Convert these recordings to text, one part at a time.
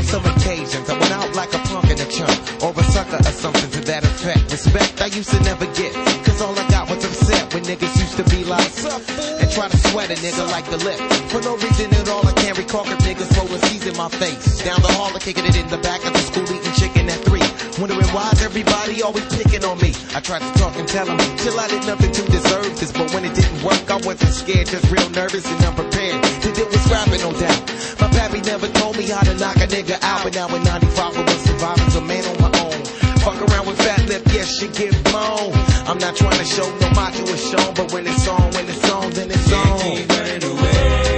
on some occasions, I went out like a punk in a chump, or a sucker or something to that effect. Respect I used to never get, cause all I got was upset when niggas used to be like, and try to sweat a nigga like the lip. For no reason at all, I can't recall if niggas rolling C's in my face. Down the hall, kicking it in the back of the school, eating chicken at 3. Wondering why's everybody always picking on me. I tried to talk and tell them, till I did nothing to deserve this. But when it didn't work, I wasn't scared, just real nervous and unprepared. To deal with scrapping, no doubt. My pappy never told me how to knock a nigga out. But now in 95, I was surviving, a man on my own. Fuck around with fat lip, yes, she get blown. I'm not trying to show no macho is shown, but when it's on, then it's on. Can't keep running away.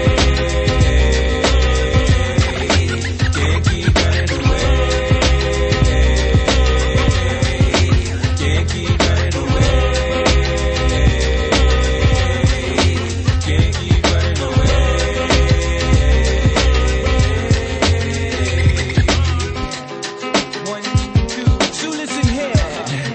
Can't keep running away. Can't keep running away. Can't keep running away. One, two, so listen here.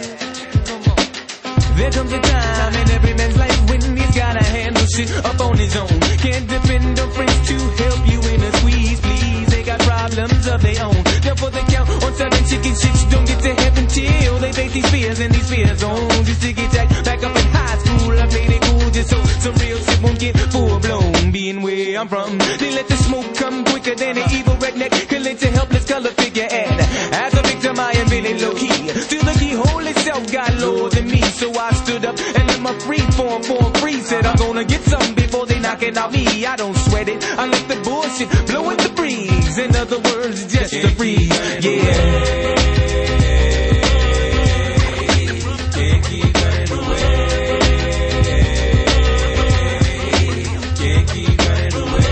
There comes a time in every man's life when he's gotta handle shit up on his own. Can't depend on friends to help you in a squeeze, please. They got problems of their own. Therefore they count on certain chicken shits. Don't get to heaven till they face these fears and these fears on. Just to get back up in high school, I played it cool just so some real shit won't get full blown. Being where I'm from, they let the smoke come quicker than an evil redneck can let a helpless color figure. And as a victim, I am really low key. Still the keyhole itself got lower than me, so I stood up and let my free form free. Said I'm gonna get something before they knock it out me. I don't sweat it, I let the bullshit blow in the breeze. In other words, just a breeze. Yeah. Can't keep running away. Can't keep running away.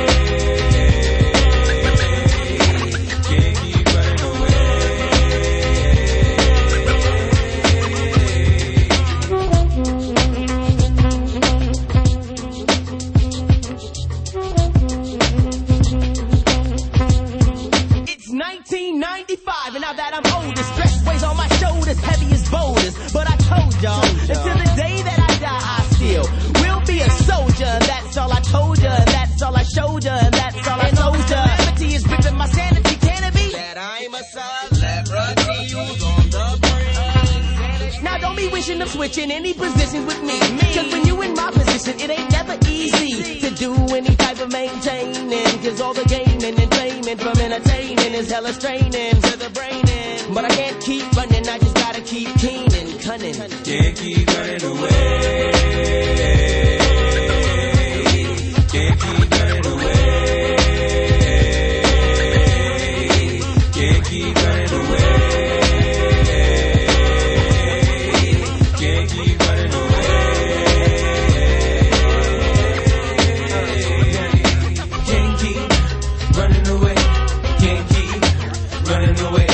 Can't keep running away. It's 1995, and now that I'm older, stress weighs on my shoulders, heavy as boulders. But I told y'all, until the day that I die, I still will be a soldier. And that's all I told ya, and that's all I showed ya, and that's all I told ya. Calamity is gripping my sanity, can it be? That I'm a celebrity who's on the brink. Now don't be wishing of switching any positions with me. Cause when you in my position, it ain't never easy to do any type of maintaining. Cause all the gaming and flaming from entertaining is hella straining to the brain. But I can't keep running, I just gotta keep keen and cunning. Can't keep running away. Can't keep running away. Can't keep running away. Can't keep running away. Can't keep running away. Can't keep running away.